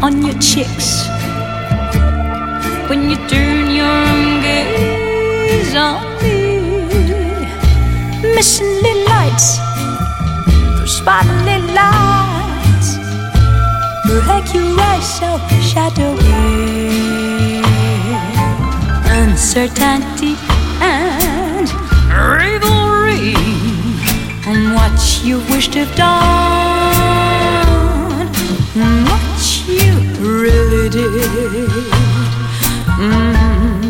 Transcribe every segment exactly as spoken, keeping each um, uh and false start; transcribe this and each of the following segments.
on your cheeks when you turn your gaze on me. Missing little lights, spotlight lights, break your eyes so shadowy. Uncertainty and revelry on what you wish to have done, what you really did. Mm.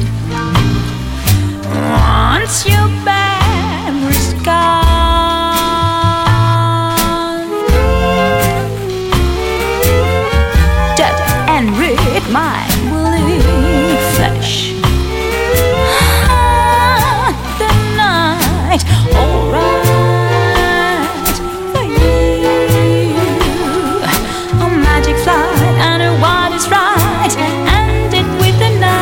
Once your memory's gone, dead and red mind will leave flesh. Ah, the night, alright for you. A magic flight, I know what is right. End it with the night.